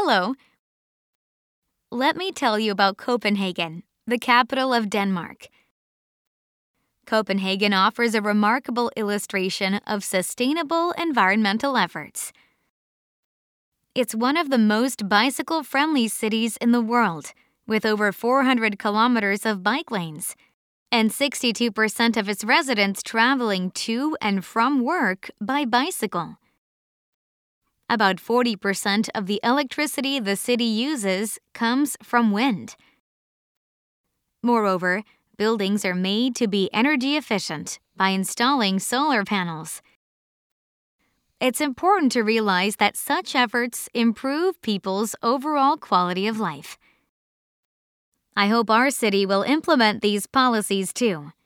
Hello. Let me tell you about Copenhagen, the capital of Denmark. Copenhagen offers a remarkable illustration of sustainable environmental efforts. It's one of the most bicycle-friendly cities in the world, with over 400 kilometers of bike lanes, and 62% of its residents traveling to and from work by bicycle. About 40% of the electricity the city uses comes from wind. Moreover, buildings are made to be energy efficient by installing solar panels. It's important to realize that such efforts improve people's overall quality of life. I hope our city will implement these policies too.